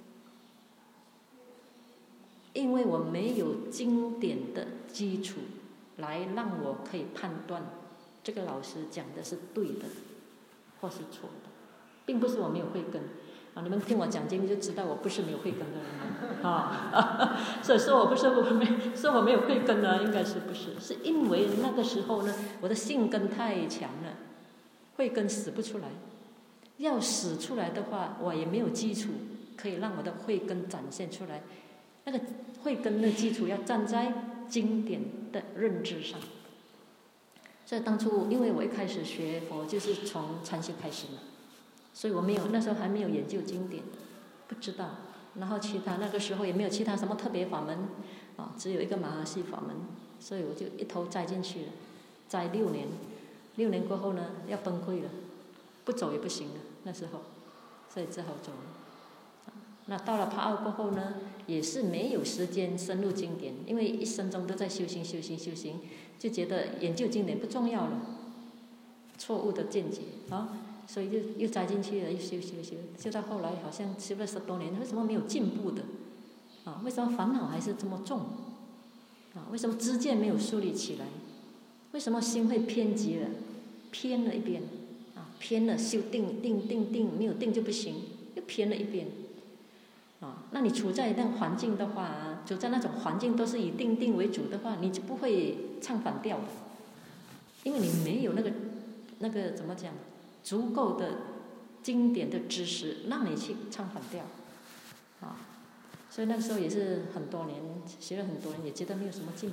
因为我没有经典的基础来让我可以判断这个老师讲的是对的或是错的，并不是我没有慧根你们听我讲经就知道我不是没有慧根的人所以说我没有慧根呢，应该是不是？是因为那个时候呢，我的信根太强了，慧根使不出来。要使出来的话，我也没有基础可以让我的慧根展现出来。那个慧根的基础要站在经典的认知上。所以当初因为我一开始学佛就是从禅修开始嘛，所以我那时候还没有研究经典，不知道。然后其他那个时候也没有其他什么特别法门只有一个马哈系法门，所以我就一头栽进去了，栽6年。6年过后呢，要崩溃了，不走也不行了。那时候所以只好走。那到了帕奥过后呢，也是没有时间深入经典，因为一生中都在修行，就觉得研究经典不重要了，错误的见解啊，所以就又栽进去了，又修到后来好像修了10多年，为什么没有进步的？啊，为什么烦恼还是这么重？啊，为什么知见没有树立起来？为什么心会偏激了？偏了一边，啊，偏了修定，没有定就不行，又偏了一边。啊，那你处在那个环境的话，处在那种环境都是以定为主的话，你就不会唱反调的，因为你没有那个怎么讲，足够的经典的知识让你去唱反调，啊，所以那时候也是很多年学了很多年，也觉得没有什么进步，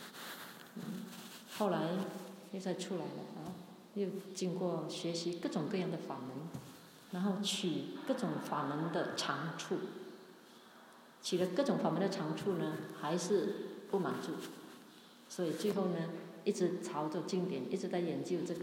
后来又再出来了啊，又经过学习各种各样的法门，然后取各种法门的长处。取了各种法门的长处呢，还是不满足，所以最后呢，一直朝着经典，一直在研究这个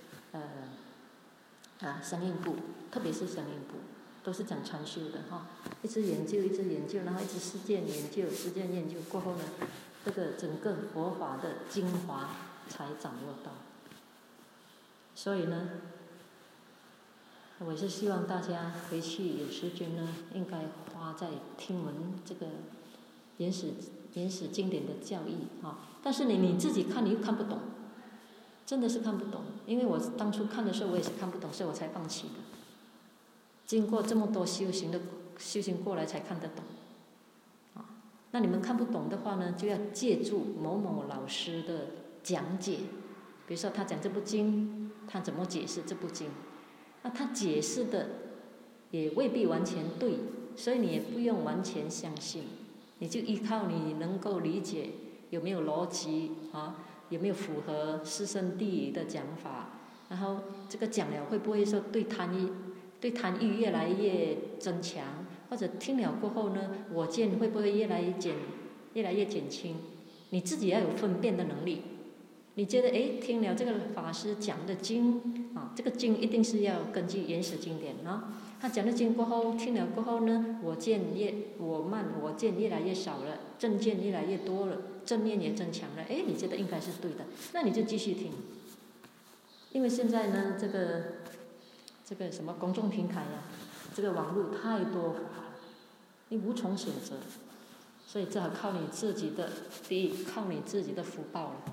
相应部，特别是相应部，都是讲禅修的哈，一直研究，然后一直实践研究过后呢，这个整个佛法的精华才掌握到。所以呢，我是希望大家回去有时间呢，应该花在听闻这个原始经典的教义啊。但是你自己看你又看不懂，真的是看不懂。因为我当初看的时候我也是看不懂，所以我才放弃的。经过这么多修行过来才看得懂啊。那你们看不懂的话呢，就要借助某某老师的讲解，比如说他讲这部经，他怎么解释这部经。那他解释的也未必完全对，所以你也不用完全相信，你就依靠你能够理解有没有逻辑啊，有没有符合师生地的讲法，然后这个讲了会不会说对贪欲越来越增强，或者听了过后呢，我见会不会越来越减轻，你自己要有分辨的能力。你觉得听了这个法师讲的经啊，这个经一定是要根据原始经典啊。他讲的经过后，听了过后呢，我见越来越少了，正见越来越多了，正念也增强了。你觉得应该是对的，那你就继续听。因为现在呢，这个什么公众平台呀，这个网络太多法了，你无从选择，所以只好靠你自己的，第一靠你自己的福报了。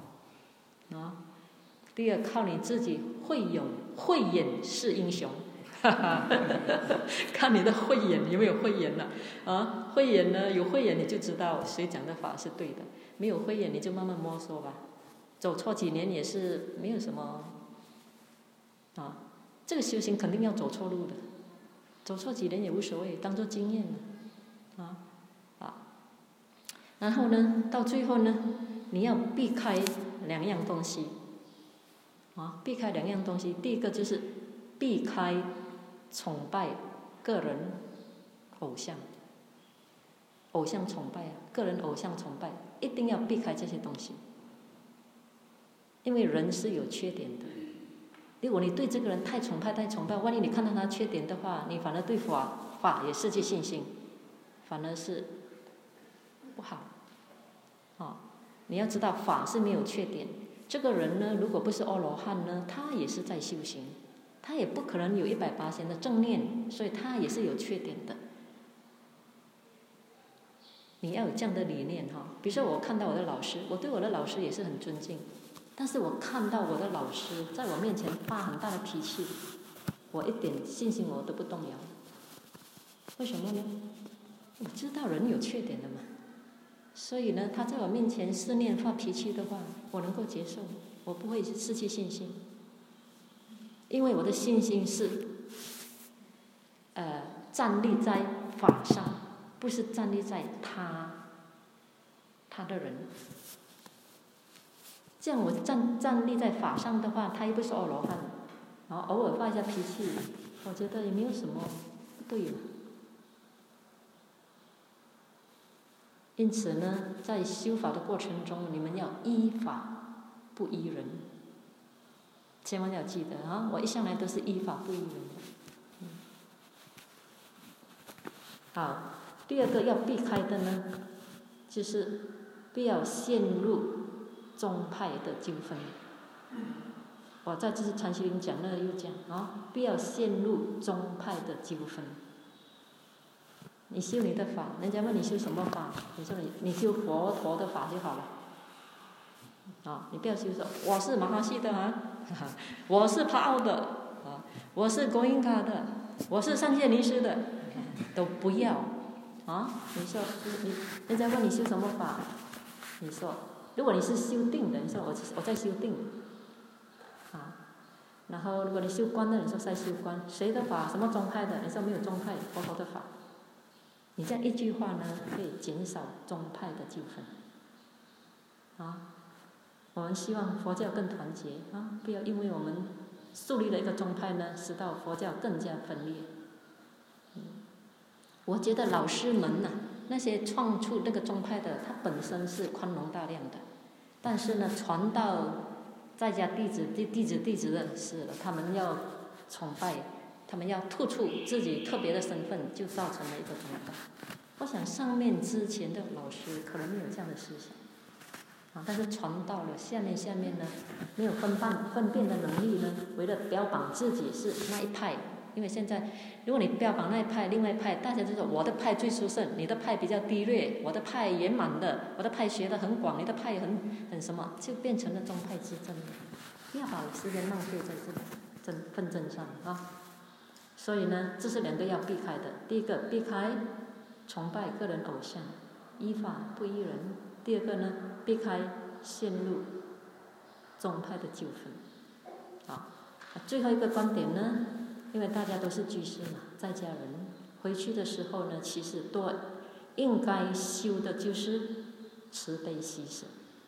第二，靠你自己慧眼识英雄，看你的慧眼有没有慧眼了啊？慧眼呢，有慧眼你就知道谁讲的法是对的，没有慧眼你就慢慢摸索吧，走错几年也是没有什么啊。这个修行肯定要走错路的，走错几年也无所谓，当做经验了然后呢，到最后呢，你要避开2样东西避开2样东西。第一个就是避开崇拜个人偶像崇拜个人偶像崇拜，一定要避开这些东西，因为人是有缺点的。如果你对这个人太崇拜，万一你看到他缺点的话，你反而对法也失去信心，反而是不好你要知道法是没有缺点，这个人呢，如果不是阿罗汉呢，他也是在修行，他也不可能有100%的正念，所以他也是有缺点的。你要有这样的理念比如说我看到我的老师，我对我的老师也是很尊敬，但是我看到我的老师在我面前发很大的脾气，我一点信心我都不动摇。为什么呢？我知道人有缺点的嘛，所以呢，他在我面前思念发脾气的话，我能够接受，我不会失去信心，因为我的信心是站立在法上，不是站立在他的人。这样我站立在法上的话，他又不是阿罗汉，然后偶尔发一下脾气，我觉得也没有什么不对了。因此呢，在修法的过程中，你们要依法不依人，千万要记得我一向来都是依法不依人的。 好，第二个要避开的呢，就是不要陷入宗派的纠纷。我在这次禅修营讲那个又讲不要陷入宗派的纠纷。你修你的法，人家问你修什么法，你说你修佛陀的法就好了。你不要修说我是马哈西的我是帕奥的我是国音卡的，我是上界尼师的，都不要你说人家问你修什么法，你说如果你是修定的，你说我在修定然后如果你修观的，你说在修观，谁的法什么宗派的，你说没有宗派，佛陀的法。你这样一句话呢，可以减少宗派的纠纷我们希望佛教更团结不要因为我们树立了一个宗派呢，使到佛教更加分裂。我觉得老师们那些创出那个宗派的，他本身是宽容大量的，但是呢，传到在家弟子的是他们要崇拜，他们要突出自己特别的身份，就造成了一个宗派。我想上面之前的老师可能没有这样的思想但是传到了下面呢，没有分辨的能力呢，为了标榜自己是那一派。因为现在如果你标榜那一派，另外一派大家就说我的派最殊胜，你的派比较低劣，我的派圆满的，我的派学得很广，你的派很什么，就变成了宗派之争。不要把时间浪费在这种纷争上所以呢，这是两个要避开的。第一个，避开崇拜个人偶像，依法不依人。第二个呢，避开陷入宗派的纠纷最后一个观点呢，因为大家都是居士嘛，在家人回去的时候呢，其实多应该修的就是慈悲喜舍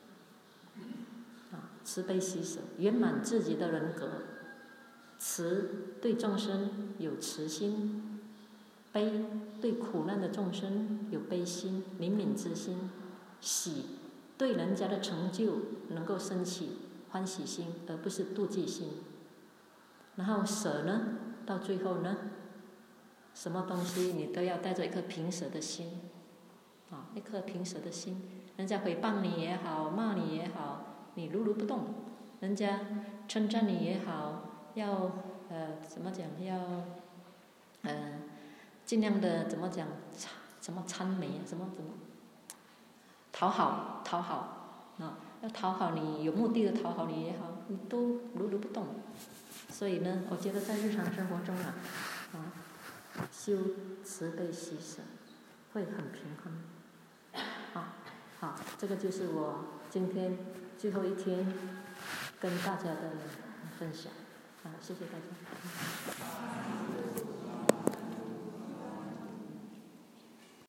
慈悲喜舍，圆满自己的人格。慈对众生有慈心，悲对苦难的众生有悲心、怜悯之心，喜对人家的成就能够升起欢喜心，而不是妒忌心。然后舍呢，到最后呢，什么东西你都要带着一颗平舍的心一颗平舍的心。人家诽谤你也好，骂你也好，你如如不动；人家称赞你也好，要怎么讲？要尽量的怎么讲？什么谄媚怎么讨好要讨好你，有目的的讨好你也好，你都如如不动。所以呢，我觉得在日常生活中修慈悲喜舍会很平衡。好，这个就是我今天最后一天跟大家的分享谢谢大家。